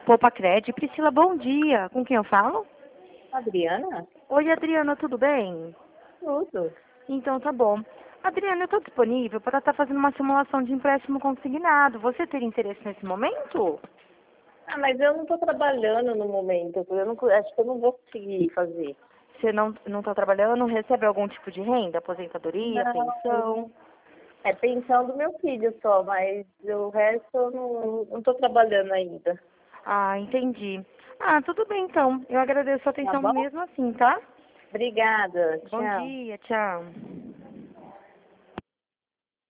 Poupa Cred. Priscila, bom dia. Com quem eu falo? Adriana? Oi, Adriana, tudo bem? Tudo. Então tá bom. Adriana, eu estou disponível para estar fazendo uma simulação de empréstimo consignado. Você teria interesse nesse momento? Ah, mas eu não estou trabalhando no momento. Eu não, acho que eu não vou conseguir fazer. Você não está trabalhando, recebe algum tipo de renda? Aposentadoria, Não, pensão? é pensão do meu filho só, mas o resto eu não estou trabalhando ainda. Ah, entendi. Ah, tudo bem então. Eu agradeço a Tá atenção bom? mesmo assim, tá? Obrigada. Bom Tchau. dia, tchau.